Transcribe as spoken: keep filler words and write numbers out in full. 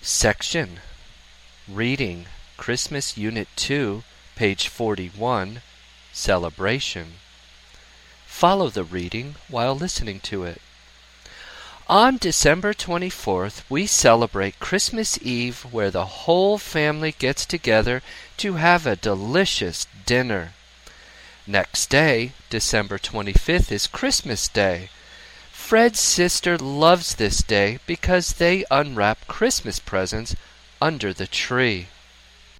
Section Reading Christmas Unit two, page forty-one, Celebration. Follow the reading while listening to it. On December twenty-fourth, we celebrate Christmas Eve, where the whole family gets together to have a delicious dinner. Next day, December twenty-fifth, is Christmas Day. Fred's sister loves this day because they unwrap Christmas presents under the tree.